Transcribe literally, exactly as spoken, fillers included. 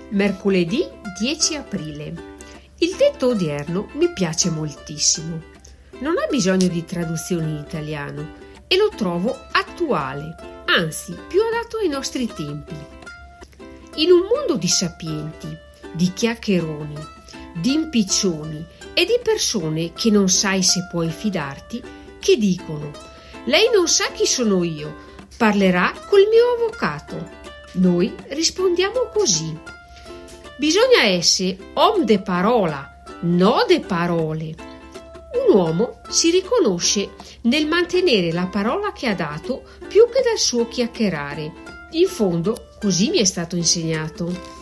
Mercoledì dieci aprile. Il detto odierno mi piace moltissimo. Non ha bisogno di traduzione in italiano e lo trovo attuale, anzi più adatto ai nostri tempi. In un mondo di sapienti, di chiacchieroni, di impiccioni e di persone che non sai se puoi fidarti, che dicono: lei non sa chi sono io, parlerà col mio avvocato. Noi rispondiamo così: bisogna essere om de parola, no de parole. Un uomo si riconosce nel mantenere la parola che ha dato più che dal suo chiacchierare. In fondo, così mi è stato insegnato.